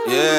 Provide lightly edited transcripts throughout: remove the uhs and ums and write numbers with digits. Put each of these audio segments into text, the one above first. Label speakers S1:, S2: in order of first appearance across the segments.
S1: Yeah.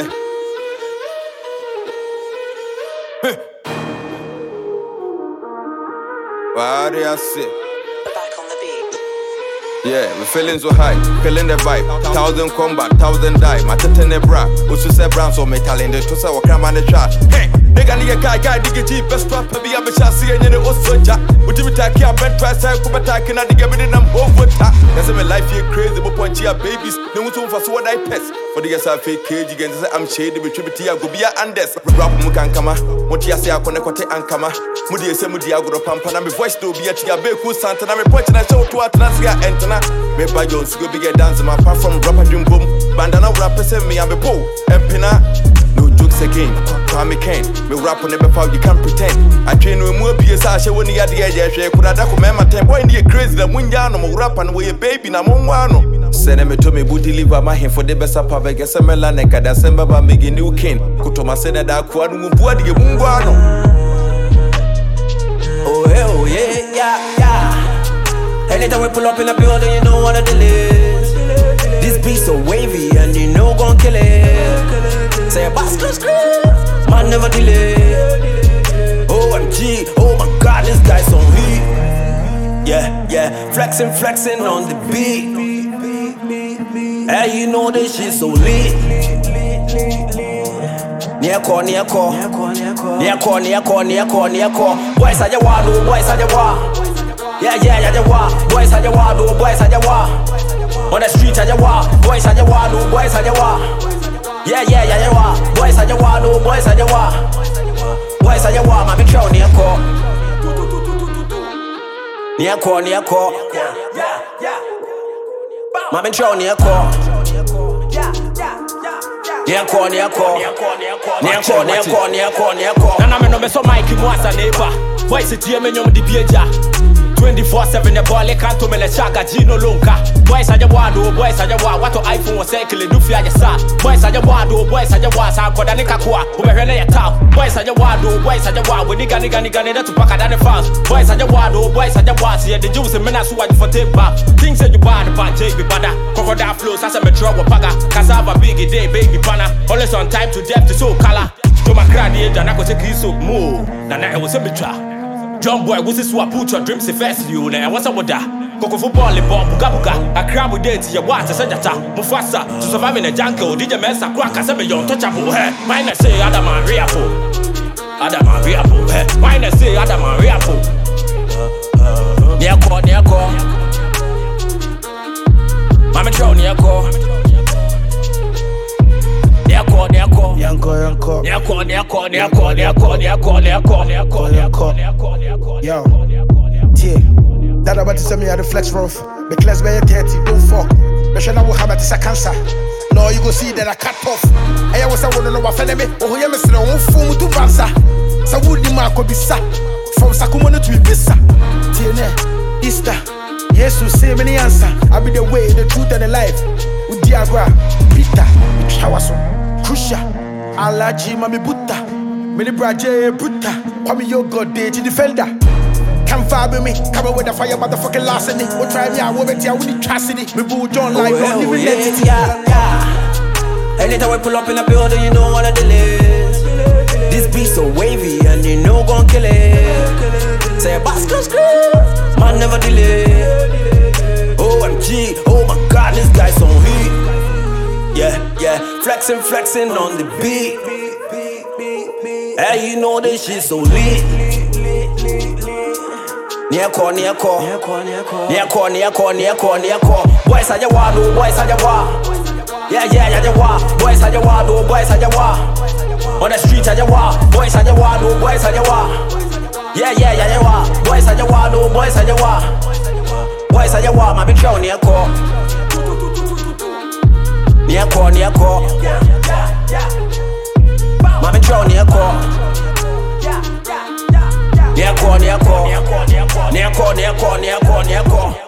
S1: Why do I say?
S2: Back on the beat.
S1: Yeah, we feeling so high, feeling the vibe. 1,000 combat, 1,000 die. My tetene bra, usu se brown so metal in the to say what man the trash. Hey, nigga nigga guy dig cheap best trap be a chassis and you osoja. Would you take care bed try say come attack and I dig everything I'm over ta. That's my life here crazy but point here babies. No one to for so what I pest. For the guys I fake cage again say I'm shady with tribute go be a andes. Rap mu kan kama. What you say I connect ankama. Mudi ese mudi agro pampa na me voice to be a tia be cool santa na me point na show to atlansia entana. Me by Jones go big dance my apart from rapper dream boom. Bandana rapper say me I'm a po. Empina. No jokes again. Kwame Ken. Me rap on never foul you can't pretend. I train with more PSA she when you had the edge could have done my time. Boy you crazy the munyano mo rap and we a baby na monwano. Send me to me booty deliver my hand for the best of pave get some melane ka December ba make new king. Kutoma say that kwa nu bua de mungwano.
S3: Oh yeah. Anytime we pull up in the building, you know what it is. This beat so wavy and you know gon' kill it. Say basket man never delay. OMG, oh my God, this guy's on heat. Yeah, flexing on the beat. Hey, you know this shit so lit. Near core. Boys are your wall, boys are your wall. Yeah, your wall. Boys are your wall, boys are your wall. On the street are your wall, boys are your wall, boys are your wall. Yeah, your wall. Boys are your wall, boys are your wall. Boys are your wall, man, be crown near core. Near core. Man, be crown near core. Near core. Nana me no me so Mike Mwasa neighbor. Boys it here me nyom di bieja. 24/7 the boy le can't me le chaga Gino Lonka. Boys are your wado, boys are your wa. What to iPhone was cycle do fear your sa. Boys are your wado, boys are your wa. Sa koda nika kwa. Ube hwele ya tao. Boys are your wado, boys are your wa. We nigga to paka than the fans. Boys are your wado, boys are your wa. See the juice and men are so what for tape back. Things that you bad about JB Bada. Crocodile flows as a metro paga. Cassava big day, baby pana. Always on time to depth to so color. To my crowd and I go take his so move. Nana I was a mitra. John boy, what's this what put your dreams in first you and what's up with that? Coco football, buga. I crab with date your water, Sajata, Mufasa, to survive in a jungle, DJ Mesa, crack as a million touchable hair. Mine say Adam and Riapo. Mine say Adam and Riapo. Near core. Mama Trow near core.
S4: Yo, yeah. That about to send me at the flex rough. Because by 30, don't fuck. The shall will have a cancer. No, you go see that I cut off. I was a one of our family. Oh, yeah, Mr. Ofu to Bansa. So would the mark be sa from Sakumano to Ibisa. Tina, Easter. Yes, to say many answer. I'll be the way, the truth, and the life. With Diagra, Peter, Shawaso, Krusha, Alaji, Mami Buta, Mini Braje, Buta, Kwame your god, day to defender. Come fire with me, come with the fire, motherfucking last in it. Or try me, I will bet you, I will trust in it. Me boo John like, don't even let it.
S3: Yeah. Anytime we pull up in the building, you know what it is. This beat so wavy and you know gon' kill it. Say basket man never delay. OMG, oh my God, this guy's on heat. Yeah, flexing on the beat. Hey, you know this shit so lit. Near core. Boys are your wall, boys are your wall. Yeah, your wall. Boys are your wall, boys are your wall. On the street are your wall, boys are your wall, boys are your wall. Yeah, your wall. Boys are your wall, boys are your wall. Boys are your wall, my big show near core. Near core. My big show near core. Near core.